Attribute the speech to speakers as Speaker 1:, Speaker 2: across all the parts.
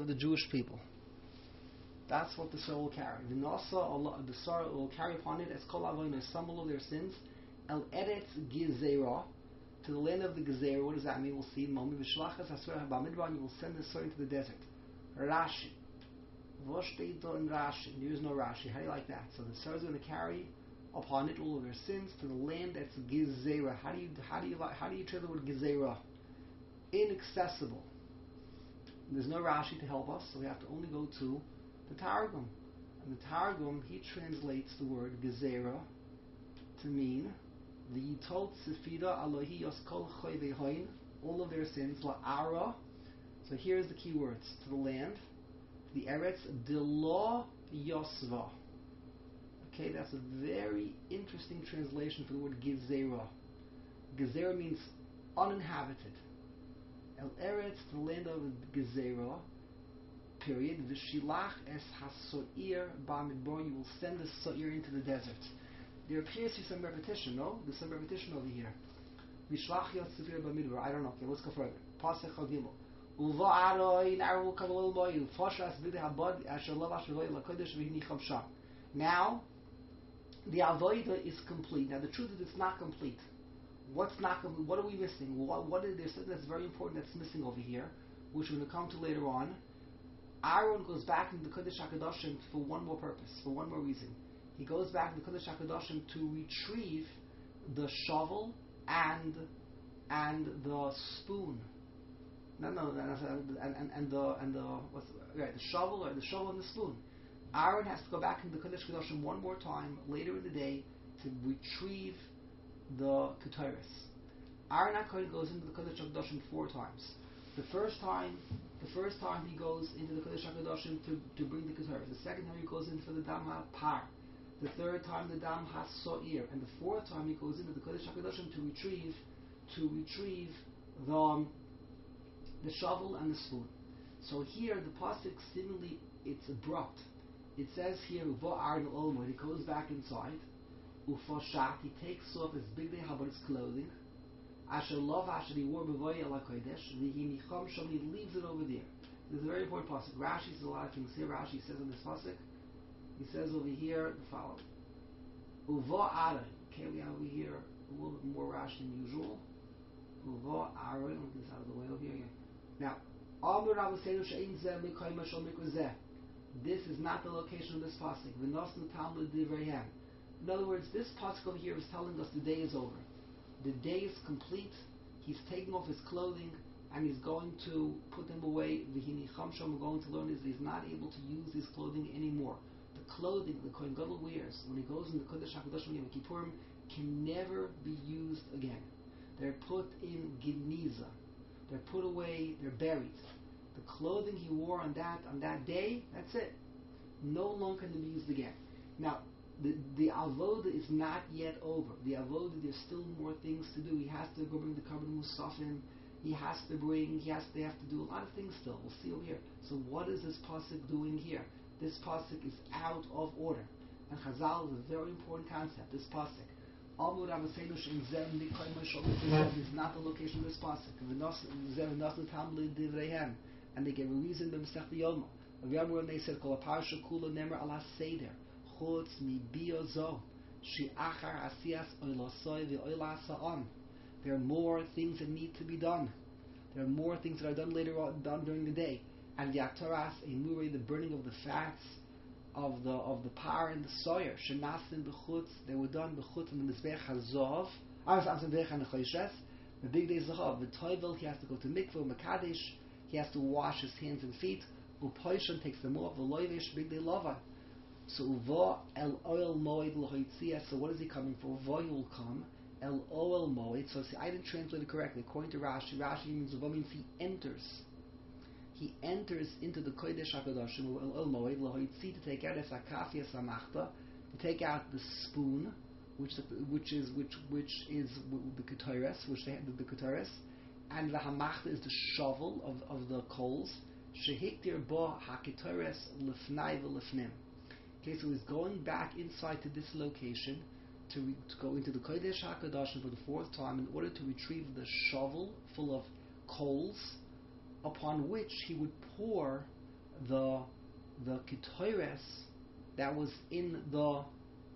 Speaker 1: of the Jewish people. That's what the soil will carry. The Nasa, the soil will carry upon it as kol avonos, some of their sins, el eretz gezerah, to the land of the gezerah. What does that mean? We'll see. Momi v'shlachas hasur ha'bamidbar, and you will send the soil into the desert. Rashi. Voshteito in Rashi. There is no Rashi. How do you like that? So the soil is going to carry upon it all of their sins to the land that's gezerah. How do you translate the word gezerah? Inaccessible. There's no Rashi to help us, so we have to only go to the Targum. And the Targum, he translates the word gezerah to mean the Yitot Sefira Alohi Yoskol Choy all of their sins, La'ara. So here's the key words: to the land, the Eretz Delo Yosva. Okay, that's a very interesting translation for the word gezerah. Gezerah means uninhabited. El Eretz, the land of gezerah. Period. V'shilach es hasoir ba'midbar. You will send the soir into the desert. There appears to be some repetition. No, there's some repetition over here. V'shlach yotzifir ba'midbar. I don't know. Okay, let's go further. Pasech Chagimel. Uva aroi naru kavalol moyu. Foshas b'dei habad asher lo asher lakodesh v'hini chamsha. Now, the avodah is complete. Now, the truth is, it's not complete. What's not complete? What are we missing? What is there? Something that's very important that's missing over here, which we're going to come to later on. Aaron goes back into the Kodesh HaKadoshim for one more purpose, for one more reason. He goes back to the Kodesh HaKadoshim to retrieve the shovel and the spoon. And the shovel and the spoon. Aaron has to go back into the Kodesh HaKadoshim one more time later in the day to retrieve the Ketores. Aaron HaKohen goes into the Kodesh HaKadoshim 4 times. The first time he goes into the Kodesh HaKadoshim to bring the Ketores. The second time he goes in for the Dam HaPar. The third time the Dam HaSo'ir. And the fourth time he goes into the Kodesh HaKadoshim to retrieve the shovel and the spoon. So here the pasuk seemingly it's abrupt. It says here Va'ar Olmo. He goes back inside. Ufoshat. He takes off his big day his clothing. Asher love Asher he wore b'voy ala kodesh. V'hinicham shom. He leaves it over there. This is a very important pasuk. Rashi says a lot of things here. Rashi says on this pasuk. He says over here the following. Uva'ar. Okay, we have over here a little bit more Rashi than usual. Uva'ar. Let me get this out of the way over here. Now, Amr Rabbeinu she'ein zeh mikayim shel mikrozeh. This is not the location of this pasuk. V'nosnu Talmud Divreihem. In other words, this pasuk over here is telling us the day is over. The day is complete. He's taking off his clothing and he's going to put them away. V'hini chamsham. We're going to learn is he's not able to use his clothing anymore. The clothing the Kohen Gadol wears when he goes in the Kodesh HaKadoshim Yom Kippurim can never be used again. They're put in geniza. They're put away. They're buried. The clothing he wore on that day, that's it. No longer can be used again. Now, the avoda is not yet over. The avoda, there's still more things to do. He has to go bring the Karban Musafim. They have to do a lot of things still. We'll see over here. So what is this pasuk doing here? This pasuk is out of order. And Chazal is a very important concept. This pasuk. Amud Rabbeinu she'ein zeh mikayim shel mikrozeh is not the location of this pasuk. V'nosnu Talmud Divreihem. And they gave a reason in Masechta Yoma. And they said, "Kol parsha kula nemer ala seder chutz mibio zo she'achar asiyas oilosoi ve'oila sa'am." There are more things that need to be done. There are more things that are done later on, done during the day. And the aktaras emurei, the burning of the fats of the par and the soyer shenasim b'chutz, they were done b'chutz in the mizbech hazov. The big day zahav. The toivel, he has to go to mikvah mekadesh. He has to wash his hands and feet. Upoishon takes them off. V'loivish big day lava. So uva el oil moed lohoitzias. So what is he coming for? Uva will come. El oil moed. So see, I didn't translate it correctly. According to Rashi, Rashi means uva means he enters. He enters into the Kodesh HaKadoshim. El oil moed lohoitzi, to take out es akafia samachta, to take out the spoon, which is the ketores, which they had the ketores. And the hamachta is the shovel of the coals. Shehiktir bo hakitores lefnai v'lefnim. Okay, so he's going back inside to this location to go into the Kodesh HaKadoshim for the 4th time in order to retrieve the shovel full of coals, upon which he would pour the ketores that was in the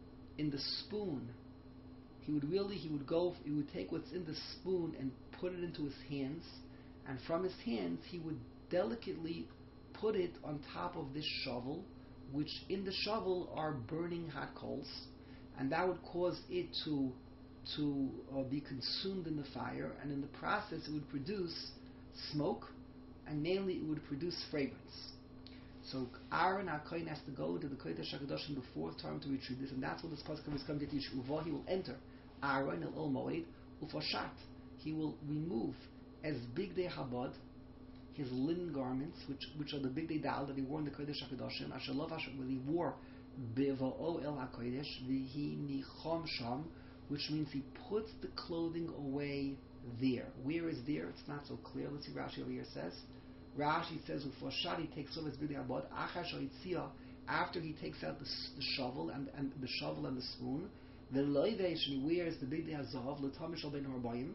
Speaker 1: spoon. He would take what's in the spoon and put it into his hands, and from his hands he would delicately put it on top of this shovel, which in the shovel are burning hot coals, and that would cause it to be consumed in the fire, and in the process it would produce smoke, and mainly it would produce fragrance. So Aaron HaKohen has to go to the Kodesh HaKadoshim the fourth time to retrieve this, and that's what this pasuk is coming to teach. Uva, he will enter Aaron el Ol Moed Ufashat. He will remove as bigdei Habad his linen garments, which are the bigdei dal that he wore in the Kodesh HaKadoshim. Ashalav Hashem, when he wore Beva'o el HaKodesh V'hi Nichom Sham, which means he puts the clothing away there. Where is there? It's not so clear. Let's see Rashi over here says. Rashi says, "Ufashat, he takes off his bigdei Habad after he takes out the shovel and the shovel and the spoon. The loivesh, and he wears the bigdei hazav l'tamishal ben harbayim."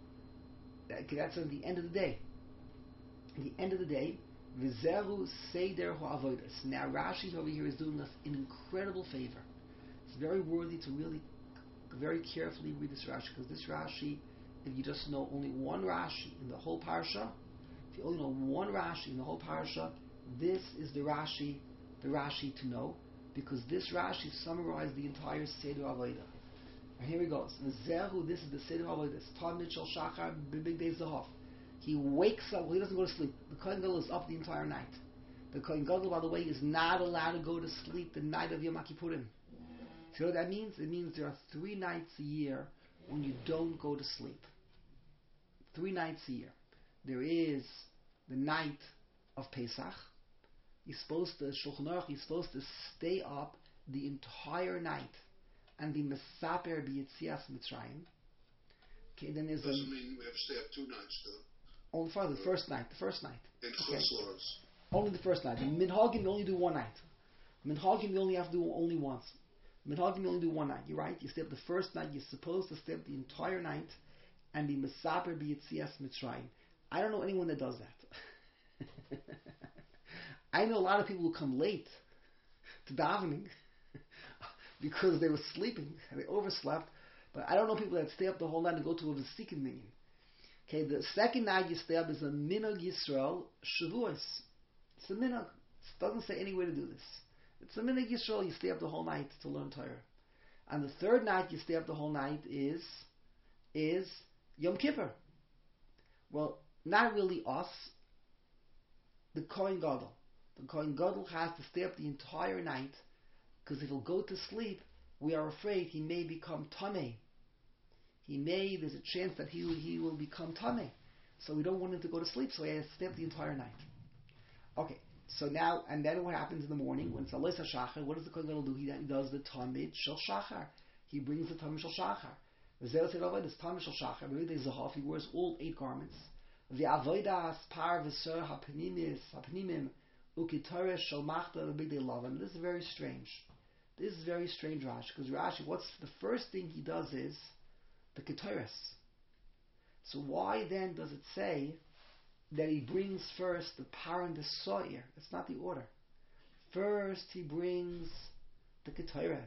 Speaker 1: That's at the end of the day. At the end of the day, v'zeru seder ha'avodas. Now Rashi over here is doing us an incredible favor. It's very worthy to really, very carefully read this Rashi, because this Rashi, if you just know only one Rashi in the whole parsha, if you only know one Rashi in the whole parsha, this is the Rashi to know, because this Rashi summarized the entire Seder Avodah. And here he goes. Zehu, this is the Seder Avodah. Tamid shel Shachar b'bigdei zahav. He wakes up. Well, he doesn't go to sleep. The Kohen Gadol is up the entire night. The Kohen Gadol, by the way, is not allowed to go to sleep the night of Yom Kippurim. So what that means? It means there are 3 nights a year when you don't go to sleep. 3 nights a year. There is the night of Pesach. He's supposed to stay up the entire night and be mesaper b'yitzias Mitzrayim. Okay, then there's
Speaker 2: doesn't mean we have to stay up 2 nights though.
Speaker 1: Only for the first night.
Speaker 2: In Chutzlars.
Speaker 1: Only the first night. In Minhagim you only do 1 night. Minhagim you only have to do only once. Minhagim you only do 1 night. You're right. You stay up the first night. You're supposed to stay up the entire night and be mesaper b'yitzias Mitzrayim. I don't know anyone that does that. I know a lot of people who come late to davening because they were sleeping and they overslept. But I don't know people that stay up the whole night and go to a Vesikin minyan. Okay, the second night you stay up is a Minhag Yisrael Shavuos. It's a Minhag. It doesn't say any way to do this. It's a Minhag Yisrael. You stay up the whole night to learn Torah. And the third night you stay up the whole night is Yom Kippur. Well, not really us. The Kohen Gadol. The Kohen Gadol has to stay up the entire night, because if he'll go to sleep, we are afraid he may become tamei. There's a chance that he will become tamei. So we don't want him to go to sleep, so he has to stay up the entire night. Okay, so now, and then what happens in the morning, when it's Alois HaShachar, what does the Kohen Gadol do? He does the Tamid Shel Shachar. He brings the Tamid Shel Shachar. V'zeh said, "Oh, this Tamid Shel Shachar, b'videi zahav," he wears all 8 garments. V'avodas par v'ser ha'pnimim ukitoresh shel machta b'bigdei lavan. This is very strange. This is very strange, Rashi, because Rashi, what's the first thing he does is the ketores. So why then does it say that he brings first the par and the soir? It's not the order. First he brings the ketores,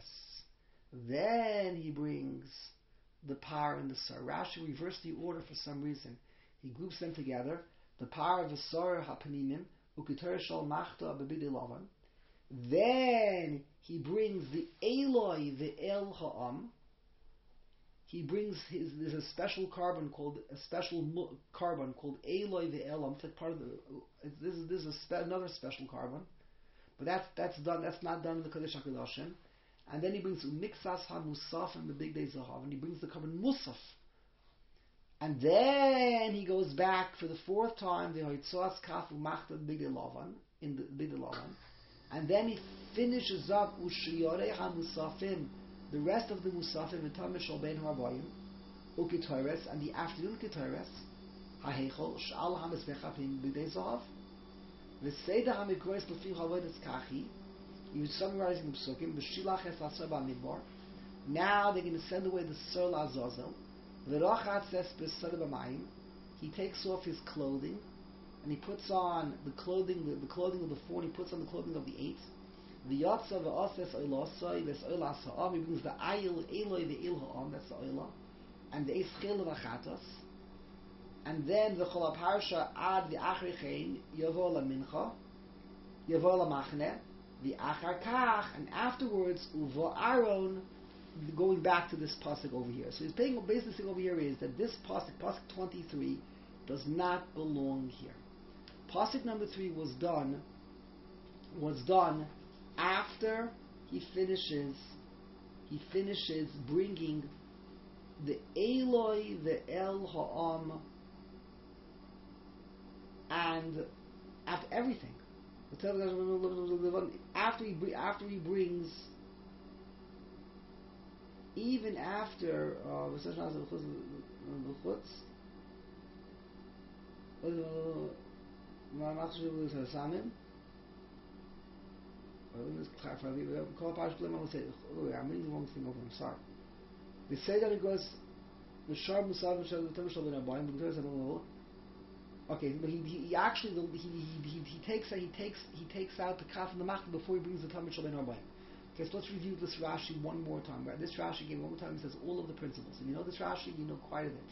Speaker 1: then he brings the par and the soir. Rashi reversed the order for some reason. He groups them together. The par of the soir hapanimim uketoresh shel machta b'bigdei lavan. Then he brings the Eloi ve'el ha'am. He brings there's a special carbon called Eloi ve'el ha'am. It's like part of this is another special carbon, but that's done. That's not done in the Kodesh HaKadoshim. And then he brings Mixas HaMusaf and the bigdei zahav, and he brings the carbon Musaf. And then he goes back for the 4th time the Hoitzos Kafu Machta bigdei lavan in the bigdei lavan. And then he finishes up Ushiyore HaMusafim, the rest of the Musafim in Tamid Shel Ben Harbayim, Ukitores, and the afternoon Kitores, Hahechol, Sh'al HaMizbechapim B'dei Zahav, V'Seder HaMikrois L'fi Havodas Kachi. He was summarizing the Psukim, B'Shilach Es Asar B'Midbar. Now they're going to send away the Sir L'Azazel. V'Rochat Ses B'Sar B'Mayim. He takes off his clothing, and he puts on the clothing of the 4, and he puts on the clothing of the 8. The Yatsa v'Ases Oilosai v'Es Oilas Ha'am. He brings the Ayil Eloi v'Il Ha'am. That's the Oilah, and the Eschil v'Achatos. And then the Chol Parsha ad the Achrichein Yavo la Mincha, Yavo la Machne, the Achar Kach, and afterwards Uvo Aaron. Going back to this pasuk over here, so he's basically saying over here is that this pasuk 23, does not belong here. Pasuk number 3 was done after he finishes bringing the Eloi, the El Ha'am, and after everything. After he brings, even after I'm reading the wrong thing over. I'm sorry. They say that it goes okay, but he actually he takes out the kaf and the machna before he brings the Talmud Shel Ben Arbaim. Okay, so let's review this Rashi one more time. Right? This Rashi again one more time. He says all of the principles. If you know this Rashi, you know quite a bit.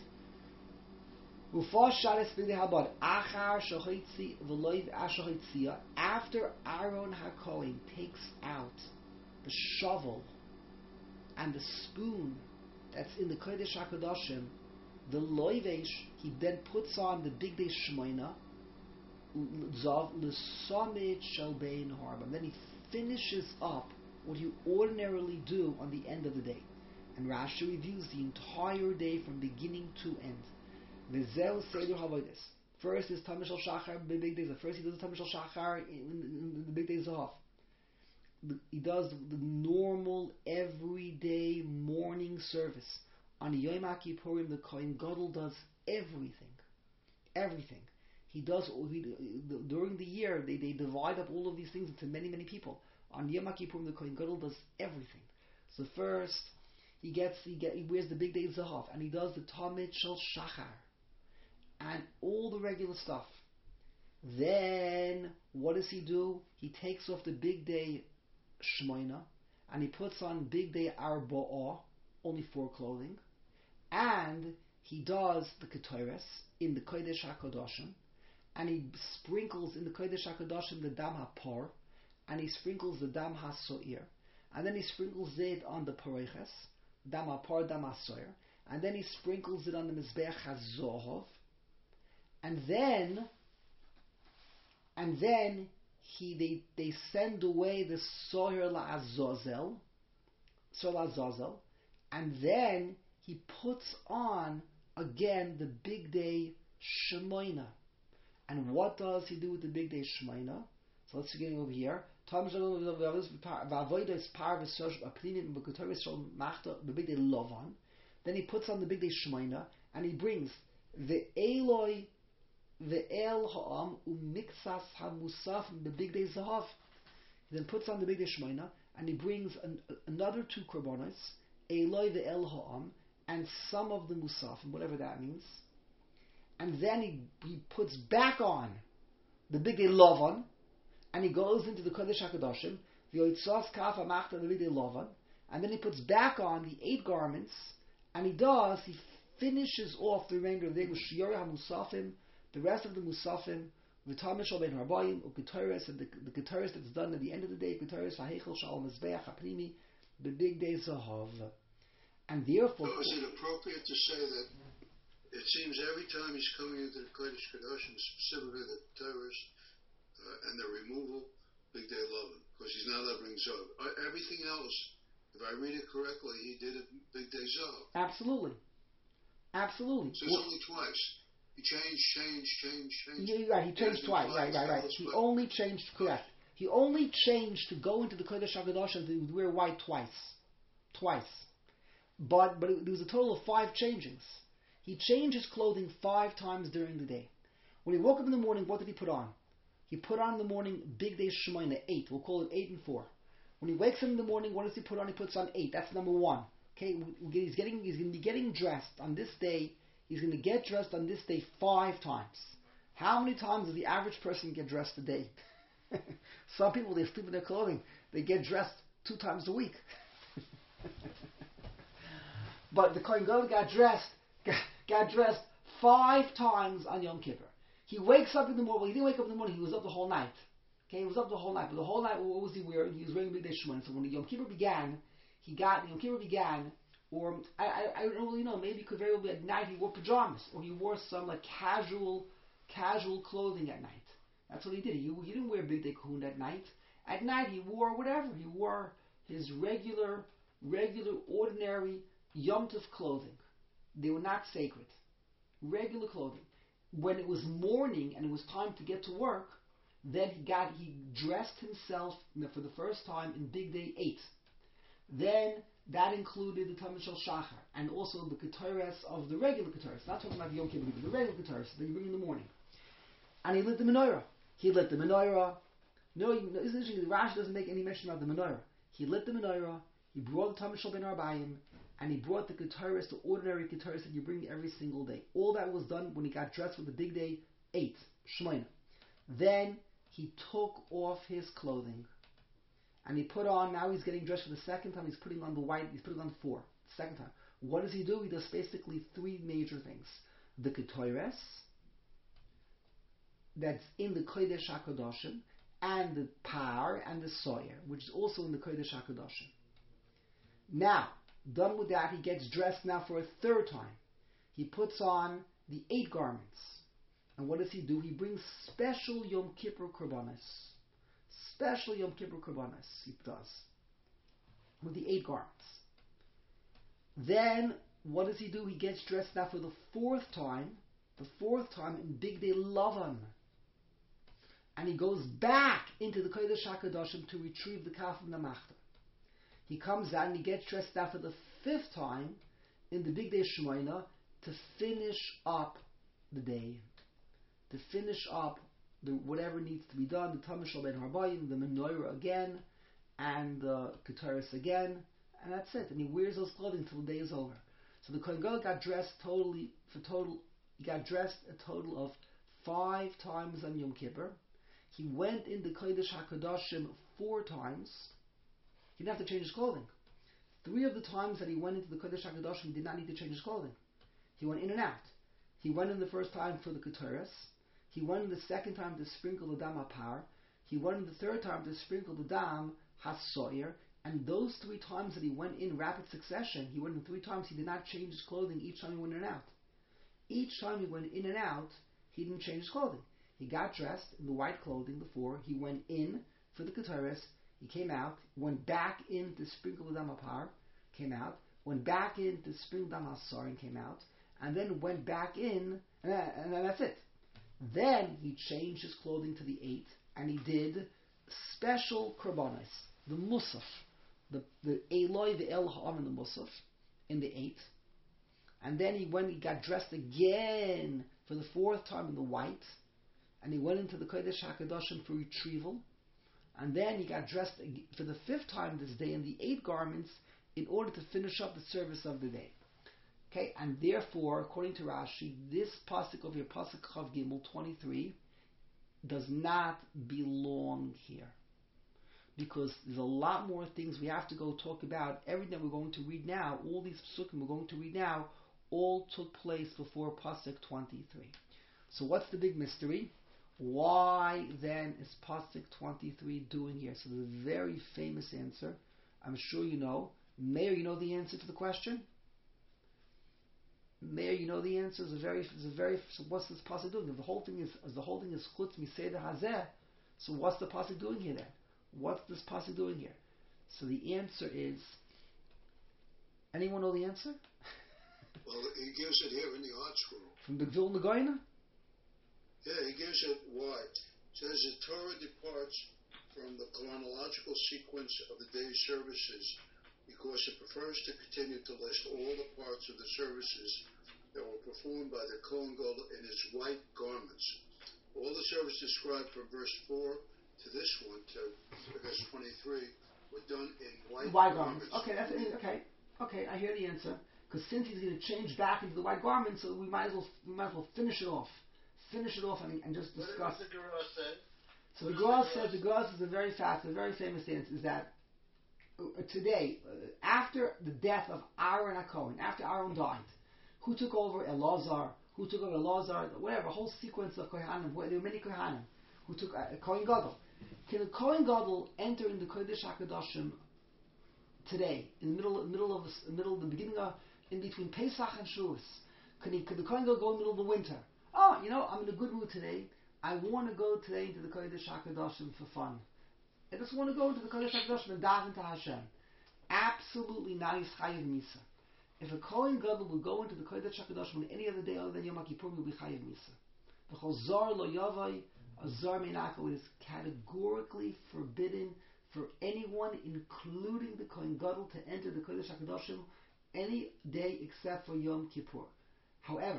Speaker 1: After Aaron HaKohen takes out the shovel and the spoon that's in the Kodesh HaKadoshim, the loivesh, he then puts on the big day shmoina, zav l'samid shel bein harbam. Then he finishes up what you ordinarily do on the end of the day. And Rashi reviews the entire day from beginning to end. V'zeu seder havodas. First is Talmud Shel Shachar, the big days. First he does the Talmud Shel Shachar in the big days off. He does the normal everyday morning service. On Yom HaKippurim, the Kohen Gadol does everything. He does during the year. They divide up all of these things into many people. On Yom HaKippurim, the Kohen Gadol does everything. So first he wears the big day zahav, and he does the Talmud Shel Shachar and all the regular stuff. Then what does he do? He takes off the big day shmoina, and he puts on big day arba'ah, only 4 clothing, and he does the ketores in the Kodesh HaKadoshim, and he sprinkles in the Kodesh HaKadoshim the dam hapor, and he sprinkles the dam hasoir, and then he sprinkles it on the pareches, dam hapor, dam hasoir, and then he sprinkles it on the mizbeach hazohov, and then they send away the soher la'azazel, and then he puts on again the big day shemoina. And what does he do with the big day shemoina? So let's begin over here. The big day lovan. Then he puts on the big day shemoina, and he brings the Eloi, the El Ha'am, umixas hamusaf, the big day zahav. He then puts on the big day shemoina, and he brings another 2 korbanos, Eloi the El Ha'am, and some of the musaf, whatever that means. And then he puts back on the big day lovan, and he goes into the Kodesh HaKadoshim, the Yoitzos Kaf HaMachta, the big day lovan, and then he puts back on the 8 garments, and he finishes off the remainder of the day with Shiori HaMusafim, the rest of the musafim, the Talmud Shel Ben Harbayim, Uketoris, and the Ketoris that's done at the end of the day, Ketoris Ha'echel Shal Mizbeach HaPnimi, the big day Zahav. And therefore,
Speaker 2: so is it appropriate to say that it seems every time he's coming into the Kodesh Kadoshim, specifically the Ketoris and the removal, big day loving, because he's not allowed to bring Zav. Everything else, if I read it correctly, he did it big day Zav.
Speaker 1: Absolutely. So
Speaker 2: it's only twice. He changed.
Speaker 1: Yeah, right. He changed twice. Right. He only changed. Correct. He only changed to go into the Kodesh HaKadosh and wear white twice. But it was a total of 5 changings. He changed his clothing 5 times during the day. When he woke up in the morning, what did he put on? He put on in the morning big day Shemoina 8. We'll call it 8 and 4. When he wakes up in the morning, what does he put on? He puts on 8. That's number 1. Okay, he's going to be getting dressed on this day. He's going to get dressed on this day 5 times. How many times does the average person get dressed a day? Some people, they sleep in their clothing. They get dressed 2 times a week. But the Kohen Gadol got dressed 5 times on Yom Kippur. He wakes up in the morning. Well, he didn't wake up in the morning. He was up the whole night. Okay, he was up the whole night. But the whole night, what was he wearing? He was wearing Big Day Shemon. So when the Yom Kippur began, or I don't really know. Maybe it could very well be at night he wore pajamas, or he wore some like casual clothing at night. That's what he did. He didn't wear Big Day Kahuna at night. At night he wore whatever. He wore his regular, ordinary Yom Tov clothing. They were not sacred. Regular clothing. When it was morning and it was time to get to work, then he dressed himself for the first time in Big Day 8. Then that included the Talmud Shel Shachar and also the Ketores of the regular Ketores. Not talking about the Yom Kippur, but the regular Ketores that you bring in the morning. And he lit the menorah. No, isn't it interesting? The Rashi doesn't make any mention about the menorah. He lit the menorah. He brought the Talmud Shel Ben Arbayim, and he brought the Ketores, the ordinary Ketores that you bring every single day. All that was done when he got dressed with the Big Day 8, Shmoina. Then he took off his clothing. And he put on, now he's getting dressed for the second time, he's putting on the white, he's putting on 4, second time. What does he do? He does basically 3 major things. The Ketores, that's in the Kodesh HaKadoshim, and the Par, and the Soyer, which is also in the Kodesh HaKadoshim. Now, done with that, he gets dressed now for a 3rd time. He puts on the 8 garments. And what does he do? He brings special Yom Kippur Korbanos. Special Yom Kippur Korbanos he does with the 8 garments. Then what does he do? He gets dressed now for the 4th time in Big Day Lavan, and he goes back into the Kodesh HaKadoshim to retrieve the Kaf of Namachta. He comes out and he gets dressed now for the 5th time in the Big Day Shmoina to finish up the day, to finish up whatever needs to be done, the Talmud Shel Ben Arbayim, the menorah again, and the Ketores again, and that's it. And he wears those clothing till the day is over. So the Kohen Gadol got dressed he got dressed a total of 5 times on Yom Kippur. He went in the Kodesh HaKadoshim 4 times. He didn't have to change his clothing. 3 of the times that he went into the Kodesh HaKadoshim, he did not need to change his clothing. He went in and out. He went in the first time for the Ketores. He went in the second time to sprinkle the Dam HaPar. He went in the 3rd time to sprinkle the Dam HaSoyer. And those 3 times that he went in rapid succession, he went in 3 times, he did not change his clothing each time he went in and out. Each time he went in and out, he didn't change his clothing. He got dressed in the white clothing before. He went in for the Ketores. He came out, went back in to sprinkle the Dam HaPar, came out, went back in to sprinkle the Dam HaSoyer and came out, and then went back in, and then that's it. Then he changed his clothing to the 8, and he did special korbanos, the Musaf, the Eloi, the El Ha'am, and the Musaf, in the 8. And then he got dressed again for the 4th time in the white, and he went into the Kodesh HaKadoshim for retrieval. And then he got dressed for the 5th time this day in the 8 garments in order to finish up the service of the day. Okay, and therefore, according to Rashi, this pasuk over here, pasuk Chav Gimel 23, does not belong here, because there's a lot more things we have to go talk about. Everything we're going to read now, all these pasukim we're going to read now, all took place before pasuk 23. So what's the big mystery? Why then is pasuk 23 doing here? So the very famous answer, I'm sure you know. Mayor, you know the answer to the question? Mayor, you know the answer. So what's this pasuk doing? If the whole thing is chutz miseder hazeh, so what's the pasuk doing here then? What's this pasuk doing here? So the answer is, anyone know the answer?
Speaker 2: Well, he gives it here in the art scroll.
Speaker 1: From the Vilna Gaon?
Speaker 2: Yeah, he gives it why. It says the Torah departs from the chronological sequence of the day's services because it prefers to continue to list all the parts of the services that were performed by the Kohen Gadol in his white garments. All the services described from verse 4 to this one, to verse 23, were done in white garments. Okay, that's it.
Speaker 1: Okay, I hear the answer. Because since he's going to change back into the white garments, so we might as well finish it off. finish it off and just discuss.
Speaker 2: What does the Gemara say?
Speaker 1: So the Gemara is a very famous stance, is that today, after the death of Aaron HaKohen, after Aaron died, who took over Elazar, whatever, a whole sequence of Kohanim, there were many Kohanim, who took Kohen Gadol. Can a Kohen Gadol enter in the Kodesh HaKadoshim today, in the beginning of, in between Pesach and Shavuos? Could the Kohen Gadol go in the middle of the winter? Oh, I'm in a good mood today. I want to go today into the Kodesh HaKadoshim for fun. I just want to go into the Kodesh HaKadoshim and daven to Hashem. Absolutely not Chayiv Misa. If a Kohen Gadol would go into the Kodesh HaKadoshim on any other day other than Yom Kippur, he would be Chayiv Misa. The Chazar lo Yavai, Azar Meinako, is categorically forbidden for anyone, including the Kohen Gadol, to enter the Kodesh HaKadoshim any day except for Yom Kippur. However,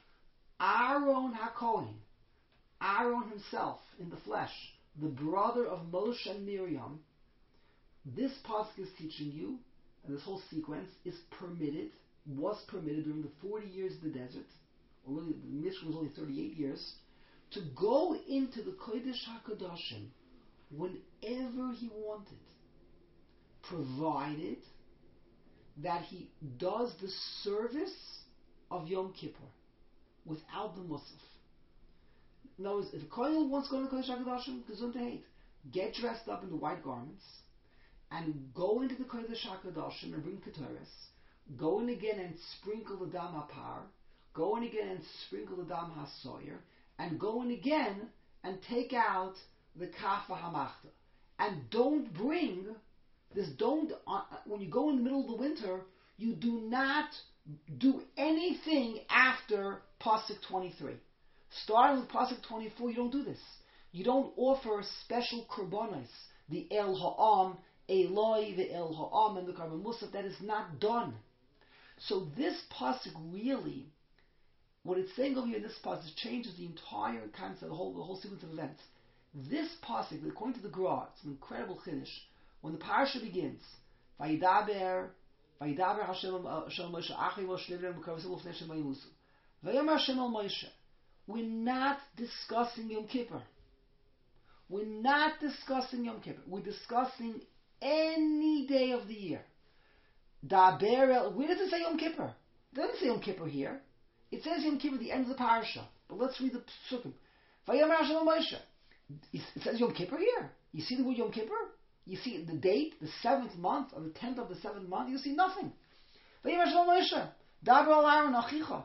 Speaker 1: Aaron HaKohen, Aaron himself in the flesh, the brother of Moshe and Miriam, this pasuk is teaching you, and this whole sequence was permitted during the 40 years of the desert, or really the mission was only 38 years, to go into the Kodesh HaKadoshim whenever he wanted, provided that he does the service of Yom Kippur without the Musaf. In other words, if a Kohen wants to go to the Kodesh HaKadoshim, gesundheit, get dressed up in the white garments and go into the Kodesh HaKadoshim and bring Ketores, go in again and sprinkle the Dam HaPar, go in again and sprinkle the Dam HaSoyer, and go in again and take out the Kafa HaMachta. And don't bring this, when you go in the middle of the winter, you do not do anything after Pasuk 23. Starting with Pasuk 24, you don't do this. You don't offer special korbanos, the El Ha'am, Eloi, the El Ha'am, and the Karban Musaf. That is not done. So this Pasuk really, what it's saying over here in this Pasuk changes the entire concept, the whole sequence of events. This Pasuk, according to the Gra, it's an incredible chiddush. When the parasha begins, Vayidaber Hashem Moshe Achri Moshe Livnei B'Karav Lufnei Hashem Vayimusu. Vayomer Hashem El Moshe. We're not discussing Yom Kippur. We're not discussing Yom Kippur. We're discussing any day of the year. Where does it say Yom Kippur? It doesn't say Yom Kippur here. It says Yom Kippur at the end of the parasha. But let's read the psukim. Vayomer Hashem El Moshe. It says Yom Kippur here. You see the word Yom Kippur? You see the date, the 7th month, or the 10th of the 7th month, you see nothing. Vayomer Hashem El Moshe. Daber al Aaron Achicha.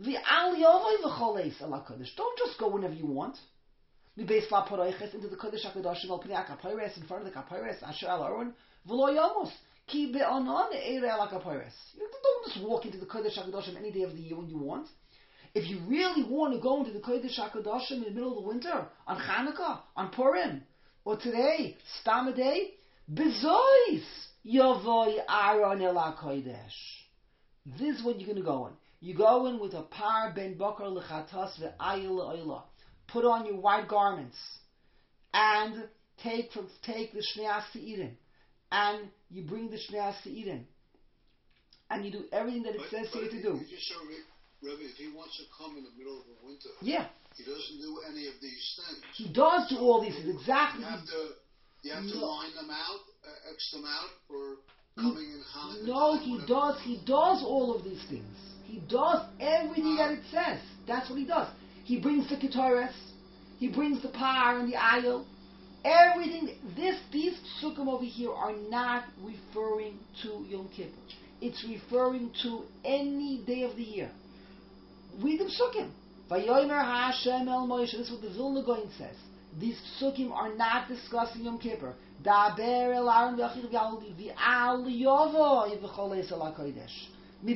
Speaker 1: Don't just go whenever you want. Into the Kodesh HaKadoshim in front of the Kapiris Asher al Aaron v'lo yomos ki be'anon eirei al Kapiris. You don't just walk into the Kodesh HaKadoshim any day of the year when you want. If you really want to go into the Kodesh HaKadoshim in the middle of the winter, on Chanukah, on Purim, or today, Stam day, bezois yovoi Aaron el HaKodesh. This is what you're going to go in. You go in with a par ben bakar lechatas ve'ayil le'oila. Put on your white garments and take the Shnei Seirim, and you bring the Shnei Seirim, and you do everything that it says here to do.
Speaker 2: Rabbi, if he wants to come in the middle of the winter,
Speaker 1: yeah,
Speaker 2: he doesn't do any of these things.
Speaker 1: He does do all these things exactly.
Speaker 2: You have to line them out, X them out for coming in Hanukkah.
Speaker 1: No, he does. He does all of these things. He does everything that it says. That's what he does. He brings the Ketores, he brings the Par and the Ayil. Everything. These psukim over here are not referring to Yom Kippur. It's referring to any day of the year. Read the psukim. Vayomer Hashem El Moshe. This is what the Vilna Gaon says. These psukim are not discussing Yom Kippur. Daber el Aaron v'achir v'al yovo v'chol esel hakodesh. You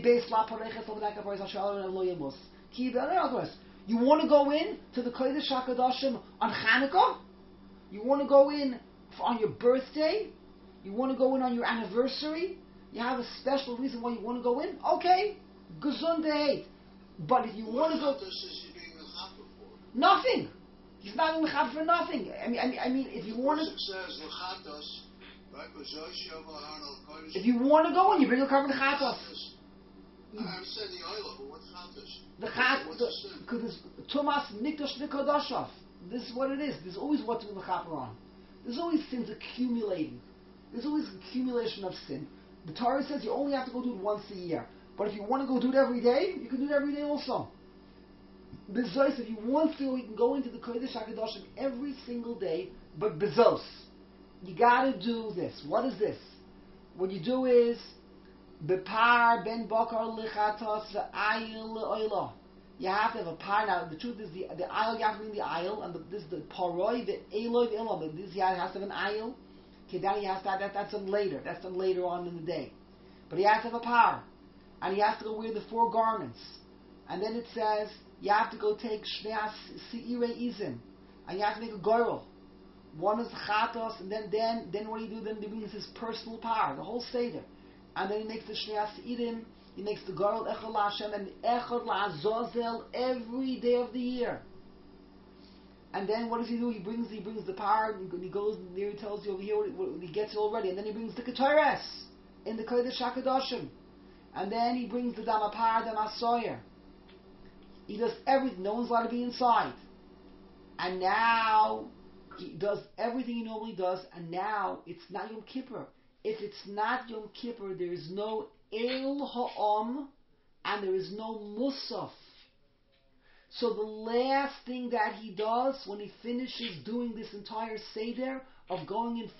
Speaker 1: want to go in to the Kodesh HaKadoshim on Chanukah? You want to go in on your birthday? You want to go in on your anniversary? You have a special reason why you want to go in? Okay, gesundheit. But if you want to go...
Speaker 2: What is he being mechaper for?
Speaker 1: Nothing. He's not being mechaper for nothing. I mean, if you want to...
Speaker 2: It says lechatos, right?
Speaker 1: If you want to go in, you bring your carbon chatos.
Speaker 2: I'm saying the Oila, but what's Chatas?
Speaker 1: The Chat,
Speaker 2: What's the sin?
Speaker 1: because Tumas Nikdash Nikodashov. This is what it is. There's always what to be mechaper on. There's always sins accumulating. There's always accumulation of sin. The Torah says you only have to go do it once a year. But if you want to go do it every day, you can do it every day also. Bezos, if you want to, you can go into the Kodesh HaKadoshim every single day, but bezos. You gotta do this. What is this? What you do is Bepar ben bakar lichatos ve'ayil le'oila. You have to have a par. Now the truth is the aisle, you have to be in the aisle, and this is the paroi, the eloi, the elam. This he has to have an aisle. Okay, then he has to have that's done later. That's done later on in the day. But he has to have a par. And he has to go wear the 4 garments. And then it says you have to go take Shnei Seirei Izim. And you have to make a girl. One is Chatos, and then what do you do? Then he brings his personal power, the whole Seder. And then he makes the Shnei Seirim, he makes the girl Echad LaHashem and Echad LaAzazel every day of the year. And then what does he do? He brings the power, and he goes there, he tells you over here what he gets it all ready. And then he brings the Ketores in the Kodesh HaKadoshim. And then he brings the Damapar, Damasoyer. He does everything. No one's allowed to be inside. And now he does everything he normally does. And now it's not Yom Kippur. If it's not Yom Kippur, there is no El Ha'am and there is no Musaf. So the last thing that he does when he finishes doing this entire Seder of going in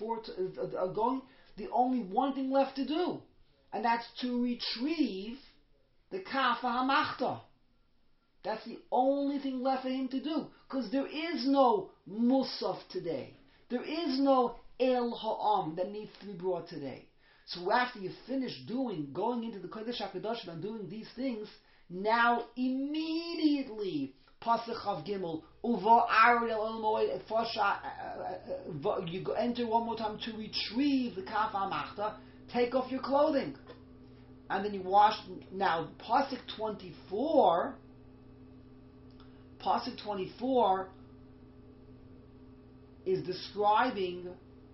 Speaker 1: the only one thing left to do, and that's to retrieve the Kafa HaMachta. That's the only thing left for him to do, because there is no Musaf today. There is no El Ha'am that needs to be brought today. So after you finish going into the Kodesh HaKadoshim and doing these things, now immediately Pasach Chav Gimel Uva Arad El Moed you enter one more time to retrieve the Kafa HaMachta. Take off your clothing, and then you wash. Now Pasach 24 is describing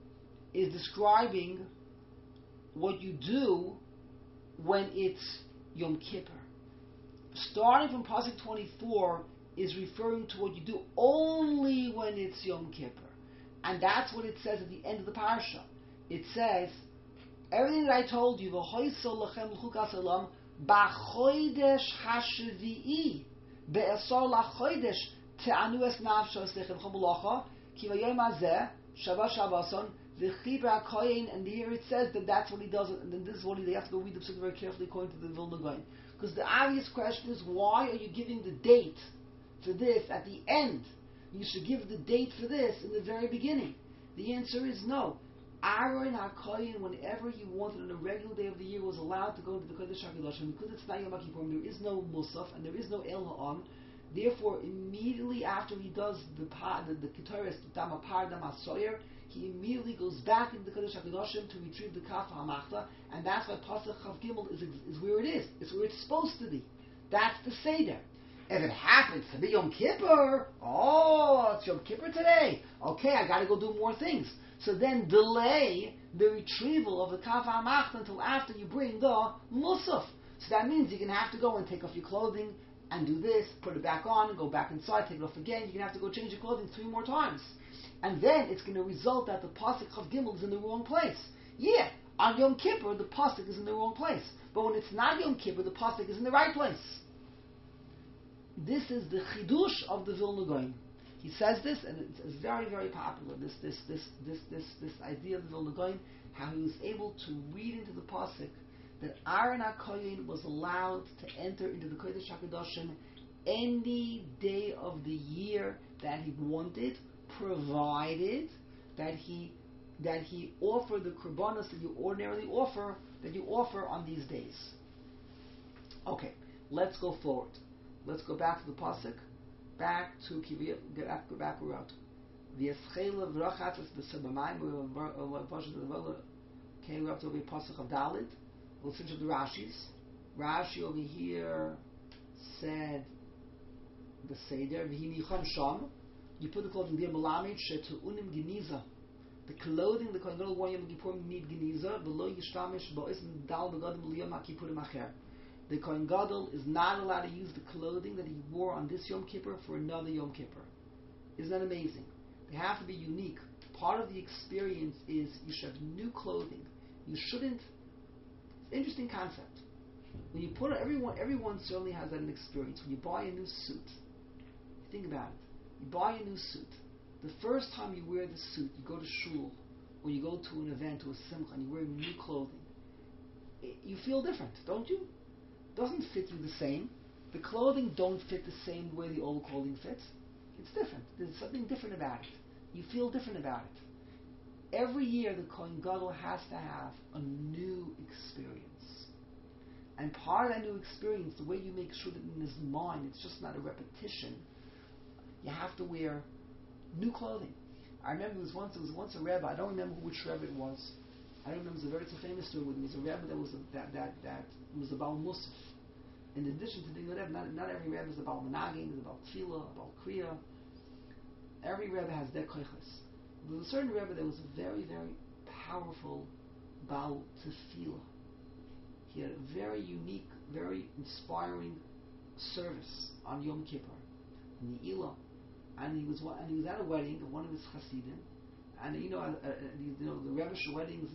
Speaker 1: what you do when it's Yom Kippur. Starting from Pasuk 24 is referring to what you do only when it's Yom Kippur. And that's what it says at the end of the parasha. It says, everything that I told you, V'hoisol lachem l'chukas olam, b'chodesh hashvi'i, be'esor la'chodesh, te'anu es nafsho eslechem chomulacha, ki v'yom hazeh, shabbat shabbason, v'chibra koyin, and here it says that that's what he does, and then this is what he have to go read the psukim very carefully according to the Vilna Gaon. Because the obvious question is, why are you giving the date for this at the end? You should give the date for this in the very beginning. The answer is no. Aaron HaKohen, whenever he wanted on a regular day of the year, was allowed to go into the Kodesh HaKadoshim. Because it's not Yom Kippurim, there is no Musaf and there is no El Ha'am. Therefore, immediately after he does the Ketores, the Damapar, Damasoyer, he immediately goes back into the Kodesh HaKadoshim to retrieve the Kafa HaMachta, and that's why Pasach Chav Gimel is where it is. It's where it's supposed to be. That's the Seder. If it happens to be Yom Kippur, it's Yom Kippur today. Okay, I got to go do more things. So then delay the retrieval of the Kafa HaMachta until after you bring the Musaf. So that means you're going to have to go and take off your clothing and do this, put it back on, and go back inside, take it off again. You're going to have to go change your clothing 3 more times. And then it's going to result that the Pasuk Chav Gimel is in the wrong place. Yeah, on Yom Kippur, the Pasuk is in the wrong place. But when it's not Yom Kippur, the Pasuk is in the right place. This is the Chidush of the Vilna Gaon. He says this, and it's very, very popular, this idea of the Vilna Gaon, how he was able to read into the Pasuk that Aaron HaKohen was allowed to enter into the Kodesh HaKadoshim any day of the year that he wanted, provided that he offer the korbanos that you ordinarily offer, on these days. Okay, let's go forward. Let's go back to the pasuk, back to Kiviyah, go back around. V'yeschela v'rachat es b'sebamayim okay, we're up to the pasuk of Dalit. We'll finish up the Rashis. Rashi over here said the Seder v'hinichon sham. You put the clothing there, Malamed she'tu'unim geniza. The clothing, the Kohen Gadol wore Yom Kippurim need geniza. V'lo yishtamish bo'is dal begadim l'yom ha'kippurim acher. The Kohen Gadol is not allowed to use the clothing that he wore on this Yom Kippur for another Yom Kippur. Isn't that amazing? They have to be unique. Part of the experience is you should have new clothing. You shouldn't. It's an interesting concept. When you put everyone certainly has that experience. When you buy a new suit, think about it. You buy a new suit. The first time you wear the suit, you go to shul, or you go to an event, to a simcha, and you wear new clothing. You feel different, don't you? It doesn't fit you the same. The clothing don't fit the same way the old clothing fits. It's different. There's something different about it. You feel different about it. Every year the Kohen Gadol has to have a new experience. And part of that new experience, the way you make sure that in his mind it's just not a repetition, you have to wear new clothing. I remember there was once a Rebbe, I don't remember which Rebbe it was. I don't remember, it's a famous story. It was a Rebbe that was was a Baal Musaf. In addition to being a Rebbe, not every Rebbe is about Menagim, is about Tefillah, about Kriya. Every Rebbe has their koiches. There was a certain Rebbe that was a very, very powerful Baal Tefillah. He had a very unique, very inspiring service on Yom Kippur, Ne'ilah, and he was at a wedding of one of his Hasidim, and the Rebbish weddings,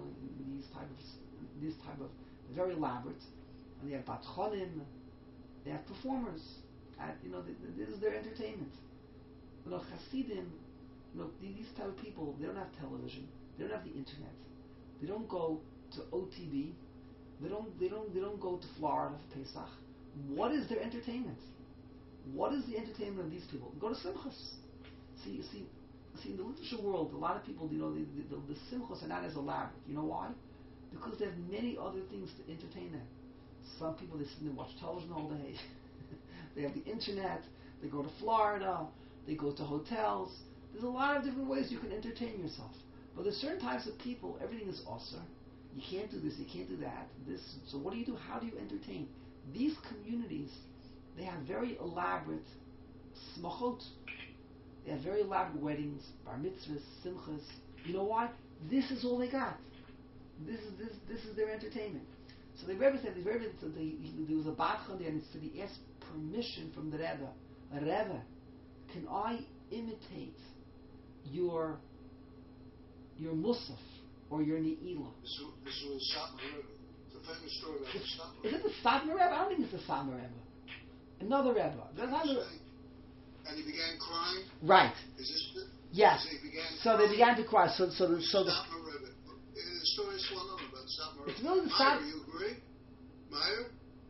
Speaker 1: these type of very elaborate, and they have bat cholim, they have performers, and this is their entertainment. Hasidim, these type of people, they don't have television, they don't have the internet, they don't go to OTB. They don't go to Florida for Pesach. What is their entertainment? What is the entertainment of these people? Go to simchas. See, in the literature world, a lot of people, the simchas are not as elaborate. You know why? Because they have many other things to entertain them. Some people, they sit and watch television all day. They have the internet. They go to Florida. They go to hotels. There's a lot of different ways you can entertain yourself. But there's certain types of people, everything is osir. You can't do this, you can't do that. So what do you do? How do you entertain? These communities, they have very elaborate smachot. They have very elaborate weddings, bar mitzvahs, simchas. You know why? This is all they got. This is their entertainment. So the Rebbe said, there was a batchan there, and so he asked permission from the Rebbe. Rebbe, can I imitate your musaf? Or your Ne'ilah.
Speaker 2: This was Satmar Rebbe. It's a famous story about the Satmar Rebbe.
Speaker 1: Is it the Satmar Rebbe? I don't think it's the Satmar Rebbe. Another Rebbe.
Speaker 2: And he began crying?
Speaker 1: Right.
Speaker 2: Is this it?
Speaker 1: Yes. So they began to cry. So the
Speaker 2: Satmar Rebbe. The story is well known about Satmar Rebbe.
Speaker 1: It's really the
Speaker 2: Meyer, you agree? Meyer?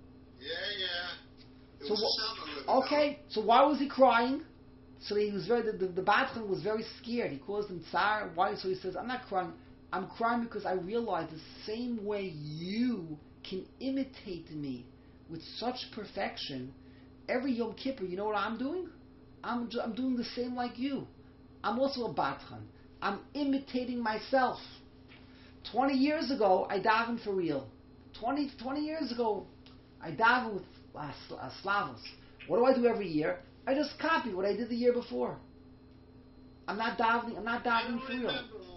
Speaker 3: Yeah.
Speaker 2: It was a Satmar Rebbe.
Speaker 1: Okay. So why was he crying? So he was the Batchan was very scared. He caused him tsar. Why? So he says, I'm not crying. I'm crying because I realize the same way you can imitate me with such perfection, every Yom Kippur, you know what I'm doing? I'm doing the same like you. I'm also a Batchan. I'm imitating myself. 20 years ago, I davened for real. 20 years ago, I davened with Slavos. What do I do every year? I just copy what I did the year before. I'm not davening for real.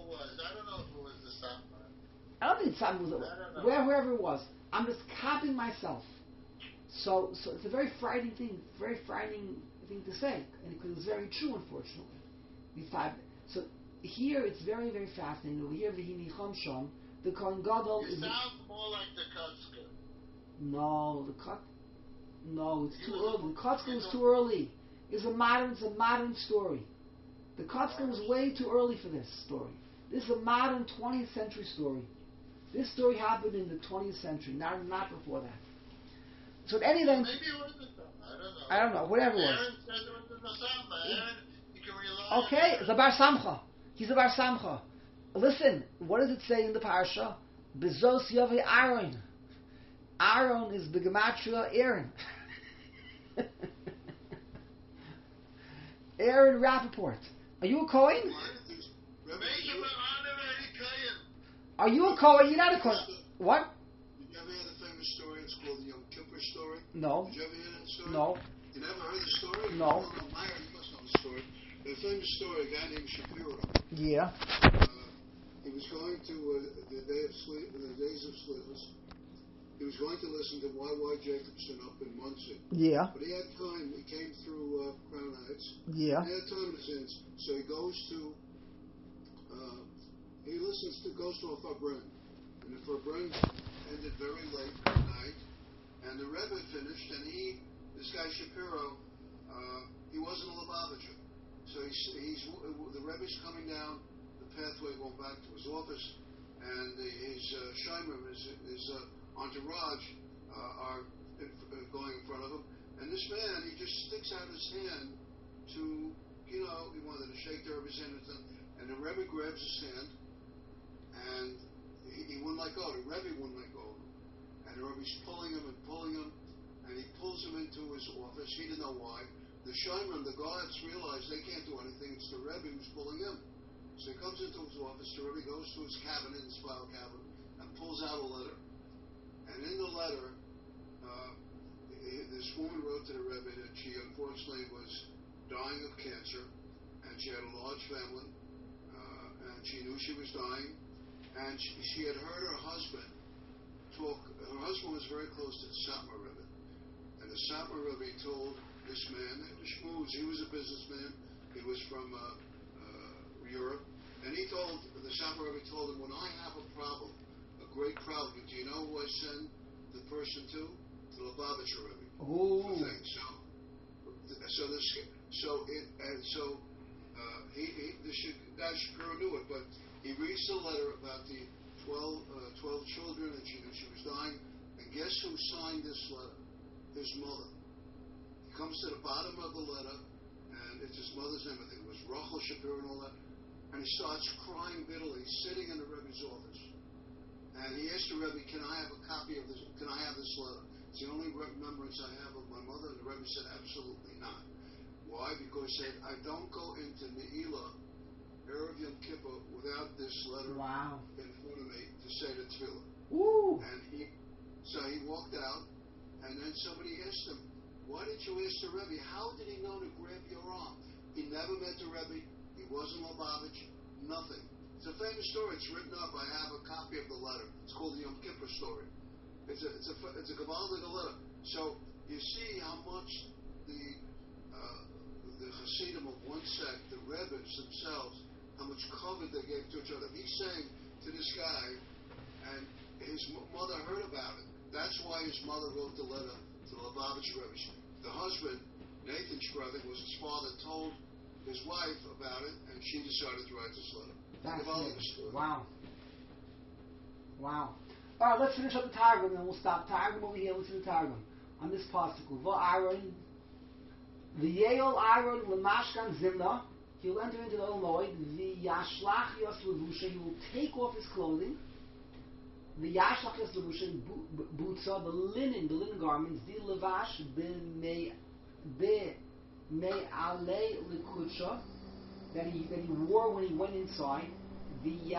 Speaker 1: I don't think it's something wherever it was. I'm just copying myself. So it's a very frightening thing to say, and it was very true, unfortunately. So here it's very, very fascinating. Over here, V'hini Chomshon, the Kohen Gadol
Speaker 3: is. It sounds more like the Kotzker.
Speaker 1: No, it's too early. The Kotzker was too early. It's a modern story. The Kotzker was way too early for this story. This is a modern 20th century story. This story happened in the 20th century, not before that. So at any event,
Speaker 3: maybe it was the summer. I
Speaker 1: don't know. Whatever it was.
Speaker 3: Aaron said it was in the summer. Aaron, you can rely on
Speaker 1: Okay, it's a Bar Samcha. He's a Bar Samcha. Listen, what does it say in the parsha? Bezos Yavi Aaron. Aaron is the gematria Aaron. Aaron Rappaport. Are you a Kohen? Are you a Kohen? You're not a Kohen. What?
Speaker 2: Did you ever hear the famous story? It's called the Yom Kippur story.
Speaker 1: No.
Speaker 2: Did you ever hear that story?
Speaker 1: No.
Speaker 2: You never heard the story?
Speaker 1: No.
Speaker 2: Meyer, you must know the story. The famous story, a guy named Shapiro.
Speaker 1: Yeah.
Speaker 2: He was going to the days of Sleepless, he was going to listen to Y.Y. Jacobson up in Muncie.
Speaker 1: Yeah.
Speaker 2: But he had time. He came through Crown Heights.
Speaker 1: Yeah.
Speaker 2: He had time in his hands. So he goes to, goes to a Fabren. And the Fabren ended very late at night. And the Rebbe finished, and this guy Shapiro, he wasn't a Lubavitcher. So the Rebbe's coming down the pathway going back to his office, and his Shimer, his entourage, are going in front of him. And this man, he just sticks out his hand to, he wanted to shake the Rebbe's hand, and the Rebbe grabs his hand, and he wouldn't let go. The Rebbe wouldn't let go. And the Rebbe's pulling him, and he pulls him into his office. He didn't know why. The Shimer, the guards realize they can't do anything. It's the Rebbe who's pulling him. So he comes into his office. The Rebbe goes to his cabinet, his file cabinet, and pulls out a letter. And in the letter, this woman wrote to the Rebbe that she unfortunately was dying of cancer, and she had a large family, and she knew she was dying, and she had heard her husband talk. Her husband was very close to the Satmar Rebbe, and the Satmar Rebbe told this man, he was a businessman, he was from Europe, and the Satmar Rebbe told him, when I have a problem, a great problem, do you know who I send the person to? The Lubavitcher Rebbe.
Speaker 1: Oh.
Speaker 2: The guy Shapiro knew it, but he reads the letter about the 12 children, and she knew she was dying. And guess who signed this letter? His mother. He comes to the bottom of the letter, and it's his mother's name. I think it was Rachel Shapiro and all that. And he starts crying bitterly, sitting in the Rebbe's office. And he asked the Rebbe, "Can I have a copy of this? Can I have this letter? It's the only remembrance I have of my mother." And the Rebbe said, "Absolutely not." Why? Because he said, "I don't go into Ne'ilah, Erev Yom Kippur, without this letter in front of me to say the tefillah."
Speaker 1: Ooh.
Speaker 2: And so he walked out, and then somebody asked him, "Why didn't you ask the Rebbe? How did he know to grab your arm?" He never met the Rebbe. He wasn't Lubavitch. Nothing. It's a famous story. It's written up. I have a copy of the letter. It's called the Yom Kippur story. It's a Gavaldic letter. So you see how much the Hasidim of one sect, the Rebbes themselves, how much covet they gave to each other. He's saying to this guy, and his mother heard about it. That's why his mother wrote the letter to the Lubavitch Rebbe. The husband, Nathan Shkrevik, was his father, told his wife about it, and she decided to write this letter.
Speaker 1: Wow. All right, let's finish up the Targum, and then we'll stop. Targum over here. Listen to Targum on this pasuk. Aaron, the Yale Aaron Lemashkan Zimna. He will enter into the Illinois. The Yashlach Yos Levusha. He will take off his clothing. The Yashlach Yos Levusha Butza, the linen garments. The Levash be Me'alei Likudsha, that he wore when he went inside. The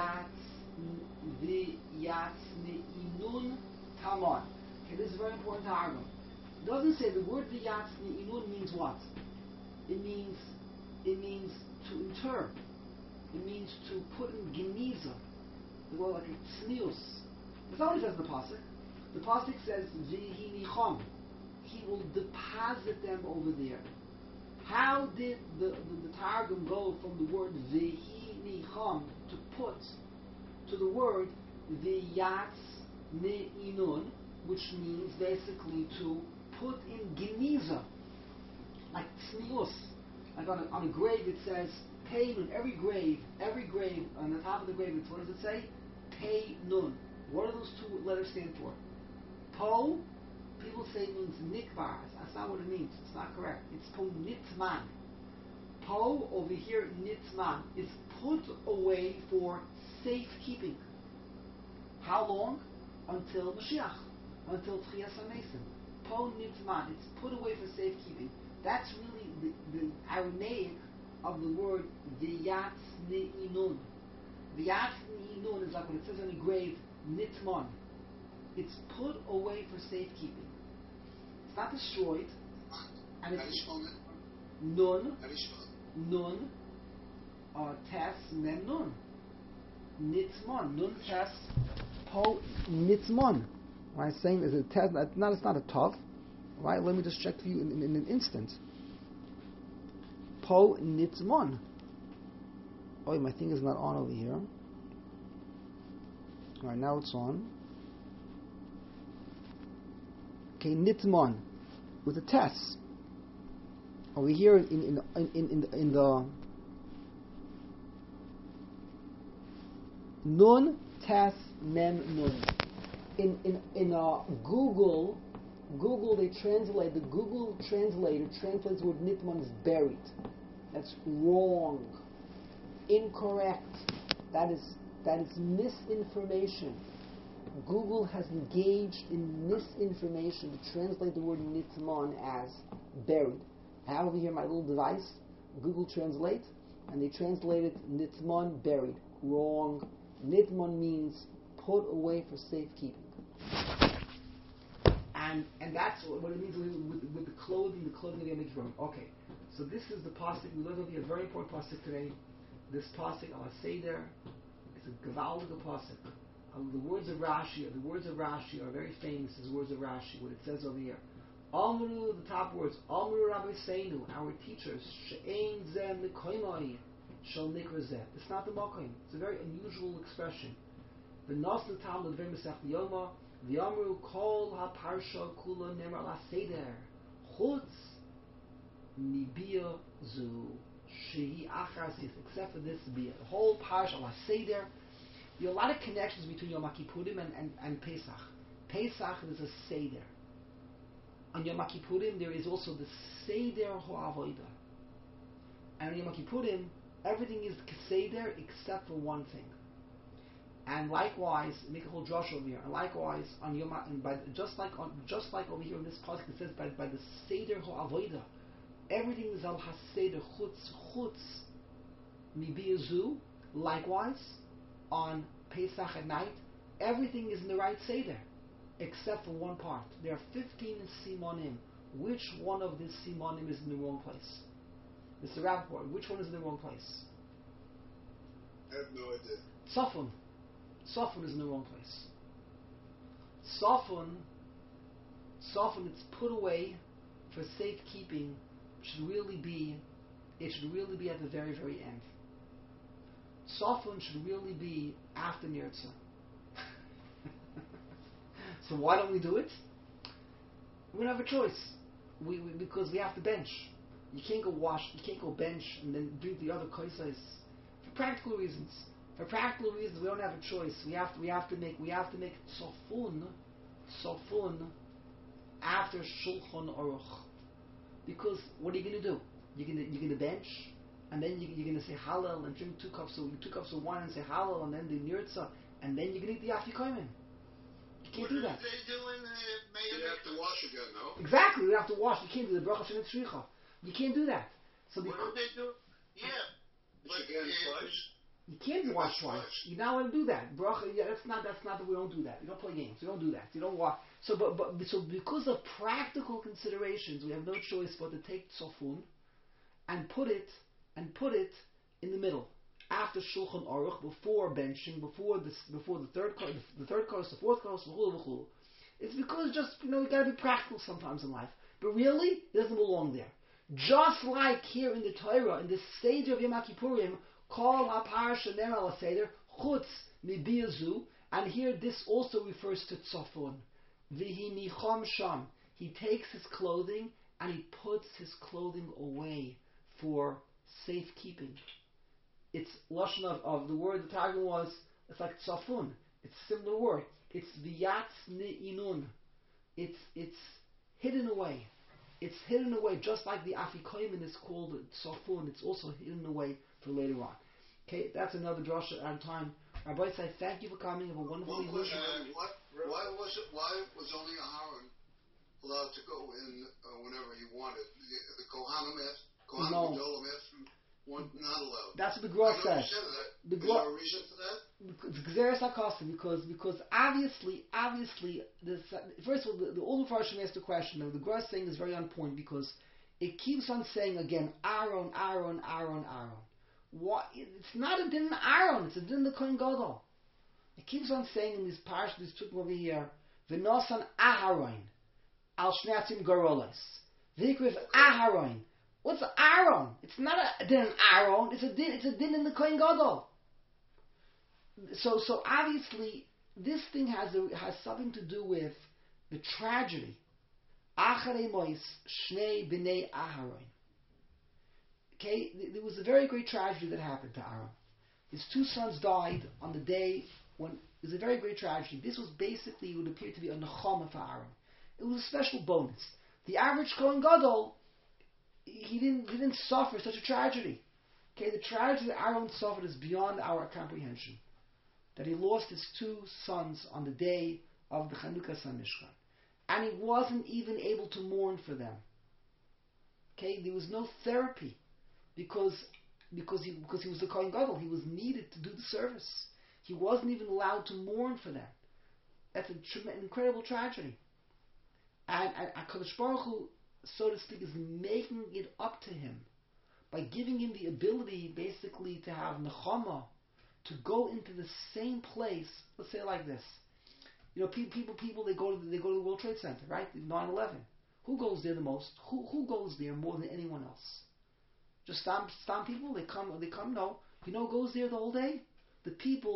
Speaker 1: Yatsni'inun Tamar. Okay, this is very important to Targum. It doesn't say the word the Yatsni'inun means what? It means to inter. It means to put in geniza. The word like a tznius. That's not what it says in the pasuk. The pasuk says v'hinicham. He will deposit them over there. How did the Targum go from the word v'hinicham to put to the word v'yatz ne'inun, which means basically to put in geniza, like tznius, like on a grave it says pei-nun. Every grave on the top of the grave, what does it say? Pei-nun. What do those two letters stand for? Po, people say it means nikbar. That's not what it means. It's not correct. It's po nitman. Po over here, nitman, is put away for safekeeping. How long? Until Mashiach, until Tchias HaMesim. Po nitman, it's put away for safekeeping. That's really the Aramaic of the word v'yatz ne'inun. V'yatz ne'inun is like when it says on the grave, nitman. It's put away for safekeeping. It's not destroyed. And it's nun, tes, mem nun. Nitzmon. Nun tes, po, nitzmon. Right? Saying is a test. It's not a tough. Right? Let me just check for you in an instant. Po nitzmon. Oh, my thing is not on over here. Alright, now it's on. Okay, nitzmon with a test. Over here in the nun test mem nun. In Google they translate, the Google translator translates the word nitman is buried. That's wrong. Incorrect. That is misinformation. Google has engaged in misinformation to translate the word nitman as buried. I have over here my little device, Google Translate, and they translated nitman buried. Wrong. Nitman means put away for safekeeping. And that's what it means with the clothing of Yom Kippur. Okay, so this is the pasuk. We learned over here a very important pasuk today. This pasuk, Al Seder, it's a gewaltige pasuk. The words of Rashi are very famous as words of Rashi. What it says over here, Amru, the top words, Amru Rabbi Seinu, our teachers, She'ein zeh mikoimai shel nikra zeh. It's not the makom. It's a very unusual expression. The Nas L'Talmud V'Mesech Yoma. The Amru Kol HaParsha Kula Nemar La Seder Chutz Mibia Zu Shehi Achar Sis, except for this Bia. The whole Parsha La Seder. There are a lot of connections between Yom Kippurim and Pesach. Pesach is a Seder. On Yom Kippurim there is also the Seder HaAvodah. And on Yom Kippurim everything is Seder except for one thing. And likewise, make a whole drush over here. And likewise, on Yom, just like over here in this pasuk, it says by the Seder HaAvodah, everything is al HaSeder Chutz Mibiyazu. Likewise, on Pesach at night, everything is in the right Seder, except for one part. There are 15 Simonim. Which one of these Simonim is in the wrong place? Mr. Rappaport, which one is in the wrong place?
Speaker 2: I have no idea.
Speaker 1: Safun. Safun is in the wrong place. Safun, it's put away for safekeeping. Should really be at the very, very end. Safun should really be after Nirtzah. So why don't we do it? We don't have a choice. Because we have to bench. You can't go wash. You can't go bench and then drink the other koisais for practical reasons. For practical reasons, we don't have a choice. We have to make sofun after Shulchan Aruch. Because what are you going to do? You're going to bench, and then you're going to say Hallel and drink two cups of wine and say Hallel, and then the Nirtzah, and then you're going to eat the Afikomen. You can't do that.
Speaker 2: You have to wash again, no?
Speaker 1: Exactly, you have to wash. You can't do the Bracha Shenet Shricha. You can't do that. So
Speaker 3: what do they do? Yeah.
Speaker 2: But again, twice.
Speaker 1: You can't wash twice. You now want to do that. Bracha, yeah, that's not we don't do that. We don't play games. We don't do that. You don't wash. So because of practical considerations, we have no choice but to take tzofun and put it in the middle after Shulchan Aruch, before benching, before the third course, the fourth course, v'chulu. It's because we got to be practical sometimes in life. But really, it doesn't belong there. Just like here in the Torah, in the stage of Yom Kippurim, Kol HaParsha Ner Al Seder Chutz Mibiyazu, and here this also refers to Tzafon. V'hi Nicham Sham. He takes his clothing and he puts his clothing away for safekeeping. It's lashon of the word the Targum was. It's like Tzafon. It's a similar word. It's V'yatz Ne'inun. It's hidden away. It's hidden away, just like the Afikomen is called Tzafun. It's also hidden away for later on. Okay, that's another drasha at a time. Rabbi say thank you for coming. Have a wonderful evening.
Speaker 2: Why was only Aaron allowed to go in whenever he wanted? The Kohanim asked not allowed.
Speaker 1: That's what the Gra said.
Speaker 2: Is there a reason for that?
Speaker 1: It's Gzeres HaKosim, because obviously this, first of all, the Ulu Farshim asked the question. The Gra saying is very on point because it keeps on saying again Aaron. What? It's not a din Aaron. It's a din the Kohen Gadol. It keeps on saying in these parshas, this took over here, V'nosan Aharon al shneatzim garolos. V'ikriv Aharon. What's Aaron? It's not a din Aaron. It's a din in the Kohen Gadol. So obviously this thing has something to do with the tragedy. Acharei Mois Shnei Bnei Aharon. Okay, there was a very great tragedy that happened to Aaron. His two sons died on the day when it was a very great tragedy. This was basically, it would appear to be a nechama for Aaron. It was a special bonus. The average Kohen Gadol, he didn't suffer such a tragedy. Okay, the tragedy that Aaron suffered is beyond our comprehension. That he lost his two sons on the day of the Chanukah Mishkan, and he wasn't even able to mourn for them. Okay, there was no therapy because he was the Kohen Gadol. He was needed to do the service. He wasn't even allowed to mourn for them. That's an incredible tragedy. And HaKadosh Baruch Hu, so to speak, is making it up to him by giving him the ability, basically, to have nechama, to go into the same place. Let's say it like this: you know, people they go to the World Trade Center, right? 9/11. Who goes there the most? Who goes there more than anyone else? Just stomp people. They come. No, you know, who goes there the whole day. The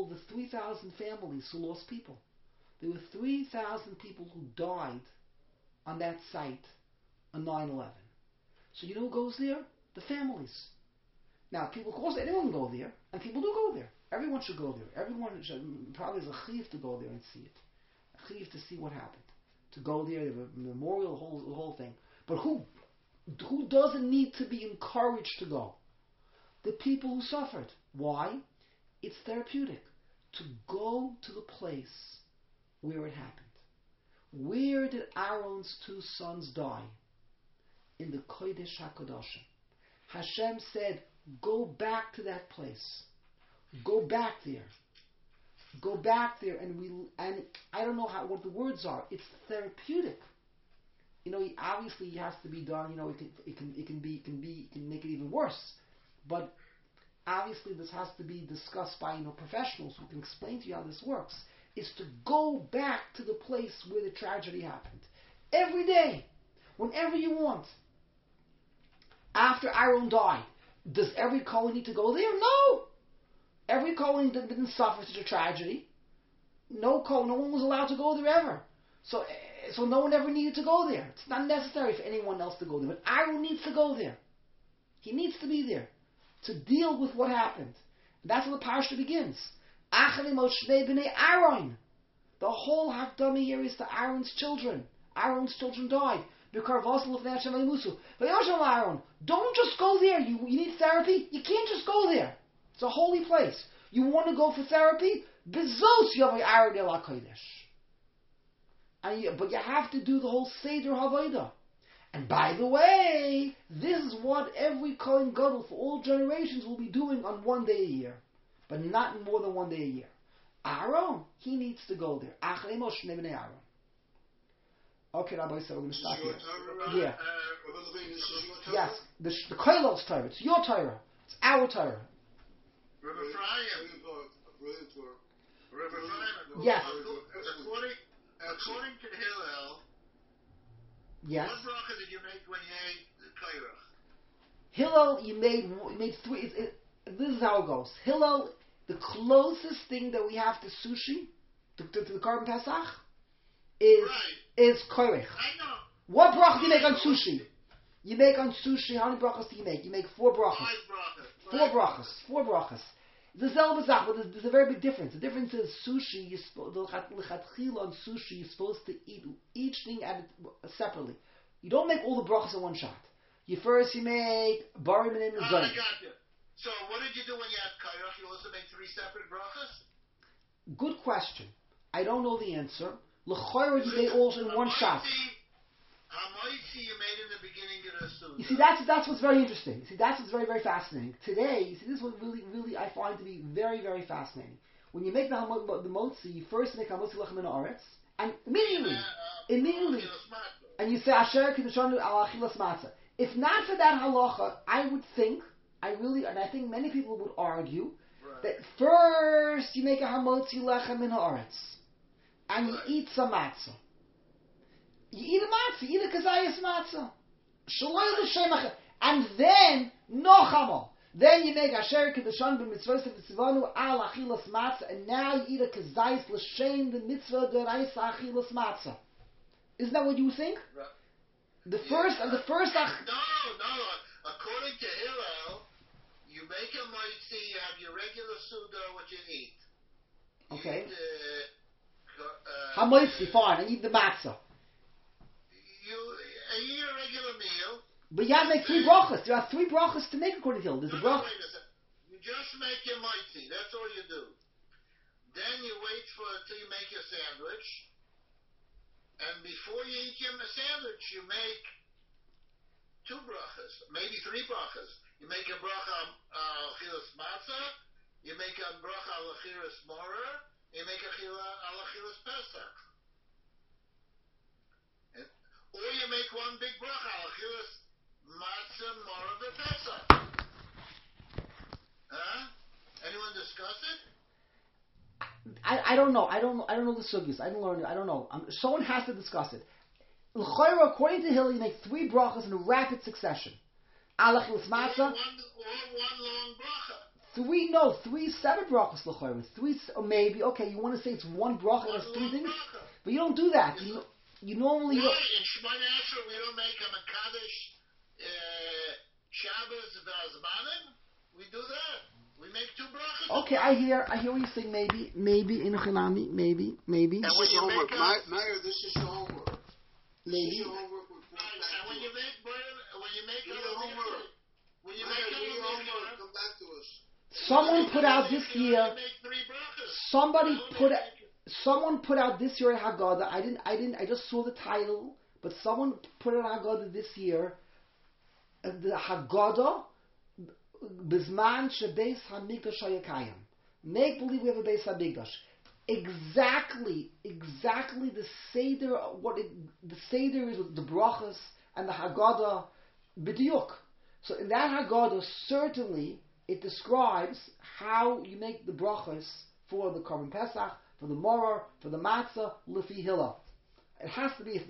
Speaker 1: 3,000 families who lost people. There were 3,000 people who died on that site on 9/11. So you know who goes there? The families. Now, people, of course, anyone can go there, and people do go there. Everyone should go there. Everyone should, probably is a chiyuv to go there and see it. A chiyuv to see what happened. To go there, the memorial, the whole thing. But who doesn't need to be encouraged to go? The people who suffered. Why? It's therapeutic to go to the place where it happened. Where did Aaron's two sons die? In the Kodesh HaKadoshim. Hashem said, go back to that place. Go back there. Go back there, and I don't know what the words are. It's therapeutic. You know, obviously it has to be done. You know, it can make it even worse. But obviously this has to be discussed by professionals who can explain to you how this works. Is to go back to the place where the tragedy happened every day, whenever you want. After Aaron died, does every Kohen need to go there? No. Every Kohen didn't suffer such a tragedy. No one was allowed to go there ever. So no one ever needed to go there. It's not necessary for anyone else to go there. But Aaron needs to go there. He needs to be there to deal with what happened. And that's how the parasha begins. Aaron. The whole Hakdama here is to Aaron's children. Aaron's children died. Aaron, don't just go there. You need therapy? You can't just go there. It's a holy place. You want to go for therapy? But you have to do the whole Seder Havaydah. And by the way, this is what every Kohen Gadol for all generations will be doing on one day a year. But not more than one day a year. Aaron, he needs to go there. Okay, Rabbi, so we're going to stop here. Yeah. Yes, the Kohel's Torah. It's your Torah. It's our Torah.
Speaker 3: Rabbi Ephraim.
Speaker 1: Yes.
Speaker 3: According to Hillel,
Speaker 1: yes.
Speaker 3: what bracha did you make when you ate the kairach?
Speaker 1: Hillel, you made three. This is how it goes. Hillel, the closest thing that we have to sushi, to the Korban Pesach, is kairach.
Speaker 3: I know.
Speaker 1: What bracha do you make on sushi? You make on sushi, how many brachas do you make? You make 4 brachas.
Speaker 3: 5 brachas.
Speaker 1: 4 brachas. The zelbazach, but there's a very big difference. The difference is sushi, the lechatchila on sushi, you're supposed to eat each thing separately. You don't make all the brachas in one shot. You make bari minim and
Speaker 3: I got you. So what did you do when you had kairach? You also make 3 separate brachas?
Speaker 1: Good question. I don't know the answer. L'chayra you made all in one shot.
Speaker 3: Hamaitzi you made in the beginning of the suda.
Speaker 1: You see, that's what's very interesting. You see, that's what's very, very fascinating. Today, you see, this is what really I find to be very, very fascinating. When you make the motzi, you first make hamotzi lechem min haaretz, and immediately, and you say Asher Kiddushanu al achilas matzah. If not for that halacha, I would think, and I think many people would argue, that first you make a hamotzi lechem min haaretz, and you eat some matzah. You eat a matzah, you eat a kazayas matzah. Shaloi l'shem, and then nochamo. Then you make asher kedushan b'mitzvos v'tzivanu al achilas matzah, and now you eat a kazayas l'shem the mitzvah deraisa achilas matzah. Isn't that what you think?
Speaker 3: Right.
Speaker 1: The first.
Speaker 3: No. According to Hillel, you make a moitzi, you have your regular suda, what you eat.
Speaker 1: Okay.
Speaker 3: You
Speaker 1: Hamoitzi, fine. I eat the matzah.
Speaker 3: You eat a regular meal.
Speaker 1: But you have to make 3 brachas. There are 3 brachas to make according to Hillel. There's a bracha.
Speaker 3: Wait a second. You just make your moitzi. That's all you do. Then you wait till you make your sandwich. And before you eat your sandwich, you make 2 brachas, maybe 3 brachas. You make a bracha al-achilas matzah, you make a bracha al-achilas morah, you make a al-achilas pesach. Or you make one big bracha al-achilas matzah, morah, v'pesach. Huh? Anyone discuss it?
Speaker 1: I don't know. I don't know the sugyas. I didn't learn it. I don't know. Someone has to discuss it. L'chayra, according to Hillel, you make 3 brachas in a rapid succession. Alachilas matzah.
Speaker 3: Or one long bracha.
Speaker 1: 3 separate brachas l'chayra. 3, or maybe, okay, you want to say it's 1 bracha and it's 3 things?
Speaker 3: Bracha.
Speaker 1: But you don't do that. You normally...
Speaker 3: Right, in Shemona Esrei we don't make a Mekadesh Shabbos v'Azmanim. We do that. We make 2 brachas.
Speaker 1: Okay, I hear what you're saying. Maybe in Chinami, maybe.
Speaker 3: And when you
Speaker 2: homework.
Speaker 3: make
Speaker 2: Meyer, this is your homework. This is your homework with 4
Speaker 3: and when you make
Speaker 2: do your homework.
Speaker 3: when you
Speaker 2: Meyer,
Speaker 3: make
Speaker 2: do your homework.
Speaker 3: a
Speaker 2: Come back to us.
Speaker 1: someone put out this year.
Speaker 3: make 3 brachas.
Speaker 1: Someone put out this year at Haggadah. I just saw the title, but someone put it on Haggadah this year. The Haggadah, Bizman Shebeis Hamikdash Hayakayim. Make believe we have a Beis Hamikdash. Exactly the Seder. The Seder is with the brachas and the Haggadah b'diuk. So in that Haggadah, certainly it describes how you make the brachas for the Korban Pesach, for the Moror, for the Matzah, Lefi Hillel. It has to be.